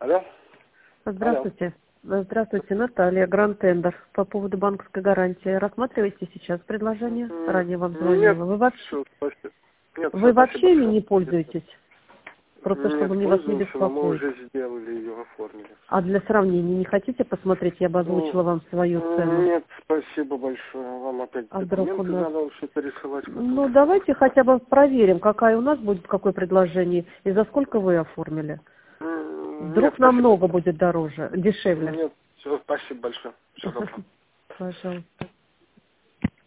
Алло? Здравствуйте. Здравствуйте, Наталья, Гранд Тендер. По поводу банковской гарантии. Рассматриваете сейчас предложение? Ранее вам звонила. Нет, Вы вообще, все, спасибо. Нет, вы все, спасибо вообще ими не большое. пользуетесь? Просто Нет, чтобы вас не пользуемся, но мы беспокоить. уже сделали ее, оформили. А для сравнения не хотите посмотреть? Я бы озвучила вам свою цену. Нет, спасибо большое. Вам опять А вдруг у документы нас... надо что-то рисовать. Ну, давайте хотя бы проверим, какая у нас будет, какое предложение, и за сколько вы оформили. Нет, Вдруг спасибо. намного будет дороже, дешевле. Нет, все, спасибо большое. Всего доброго. Пожалуйста.